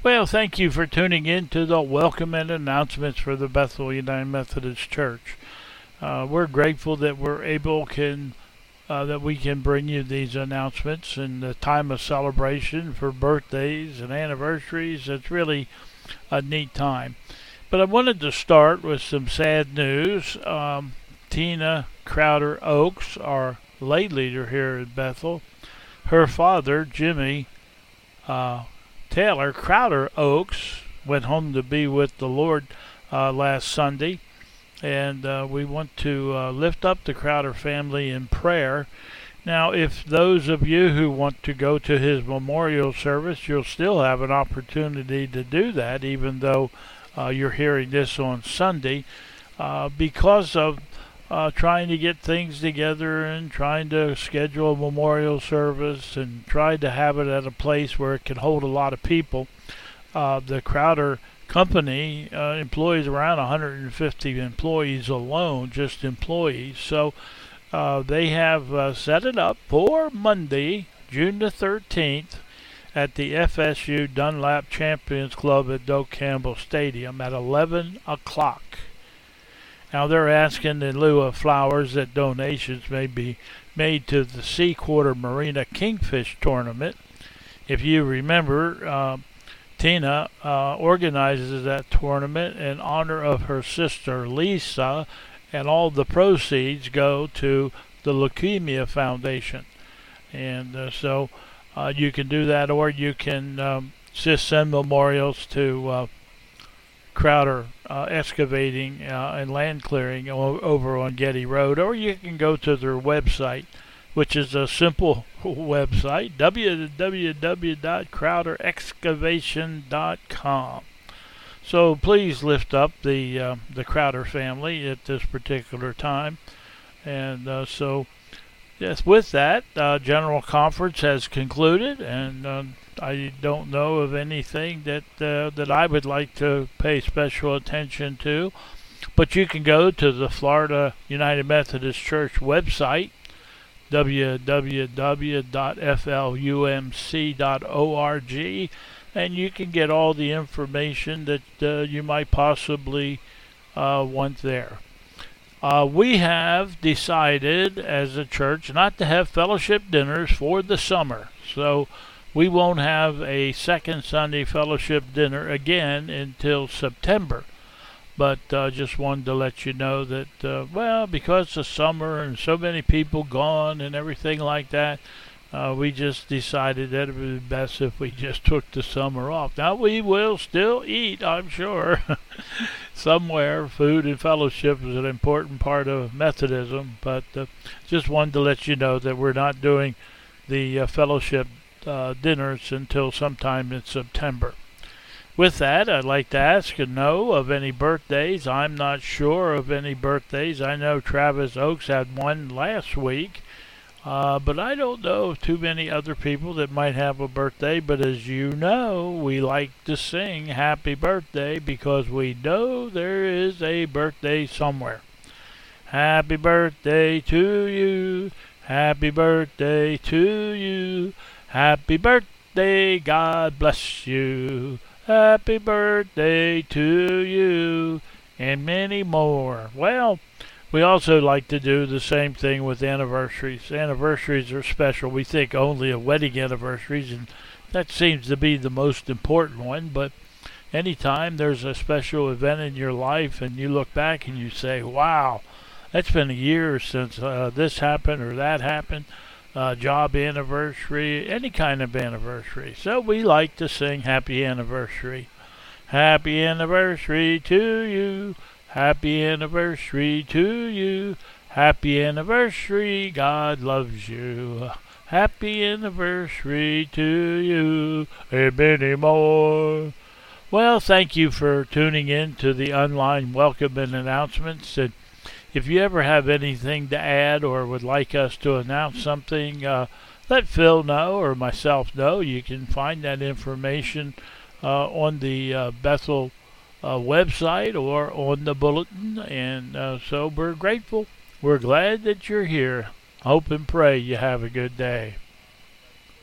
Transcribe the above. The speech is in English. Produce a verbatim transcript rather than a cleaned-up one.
Well, thank you for tuning in to the welcome and announcements for the Bethel United Methodist Church. Uh, we're grateful that we're able can uh, that we can bring you these announcements in the time of celebration for birthdays and anniversaries. It's really a neat time. But I wanted to start with some sad news. Um, Tina Crowder Oaks, our lay leader here at Bethel, her father, Jimmy uh, Taylor Crowder Oaks, went home to be with the Lord uh, last Sunday. And uh, we want to uh, lift up the Crowder family in prayer. Now, if those of you who want to go to his memorial service, you'll still have an opportunity to do that, even though uh, you're hearing this on Sunday, uh, because of uh, trying to get things together and trying to schedule a memorial service and try to have it at a place where it can hold a lot of people. Uh, the Crowder company uh, employs around one hundred fifty employees alone, just employees. So uh, they have uh, set it up for Monday, June the thirteenth, at the F S U Dunlap Champions Club at Doak Campbell Stadium at eleven o'clock. Now they're asking in lieu of flowers that donations may be made to the Sea Quarter Marina Kingfish Tournament. If you remember, uh, Tina uh, organizes that tournament in honor of her sister Lisa, and all the proceeds go to the Leukemia Foundation. And uh, so uh, you can do that, or you can um, just send memorials to uh, Crowder uh, Excavating uh, and Land Clearing o- over on Getty Road, or you can go to their website, which is a simple website, w w w dot crowder excavation dot com. So please lift up the uh, the Crowder family at this particular time. And uh, so, yes, with that, uh, General Conference has concluded, and uh, I don't know of anything that uh, that I would like to pay special attention to. But you can go to the Florida United Methodist Church website, w w w dot f l u m c dot org, and you can get all the information that uh, you might possibly uh, want there. Uh, we have decided as a church not to have fellowship dinners for the summer, so we won't have a second Sunday fellowship dinner again until September. But uh, just wanted to let you know that, uh, well, because of summer and so many people gone and everything like that, uh, we just decided that it would be best if we just took the summer off. Now, we will still eat, I'm sure, somewhere. Food and fellowship is an important part of Methodism, but uh, just wanted to let you know that we're not doing the uh, fellowship uh, dinners until sometime in September. With that, I'd like to ask and know of any birthdays. I'm not sure of any birthdays. I know Travis Oaks had one last week, uh, but I don't know of too many other people that might have a birthday. But as you know, we like to sing happy birthday because we know there is a birthday somewhere. Happy birthday to you. Happy birthday to you. Happy birthday, God bless you. Happy birthday to you, and many more. Well, we also like to do the same thing with anniversaries. Anniversaries are special. We think only of wedding anniversaries, and that seems to be the most important one. But anytime there's a special event in your life and you look back and you say, wow, that's been a year since uh, this happened or that happened, Uh, job anniversary, any kind of anniversary. So we like to sing happy anniversary. Happy anniversary to you. Happy anniversary to you. Happy anniversary, God loves you. Happy anniversary to you, and many more. Well, thank you for tuning in to the online welcome and announcements. And if you ever have anything to add or would like us to announce something, uh, let Phil know or myself know. You can find that information uh, on the uh, Bethel uh, website or on the bulletin. And uh, so we're grateful. We're glad that you're here. Hope and pray you have a good day.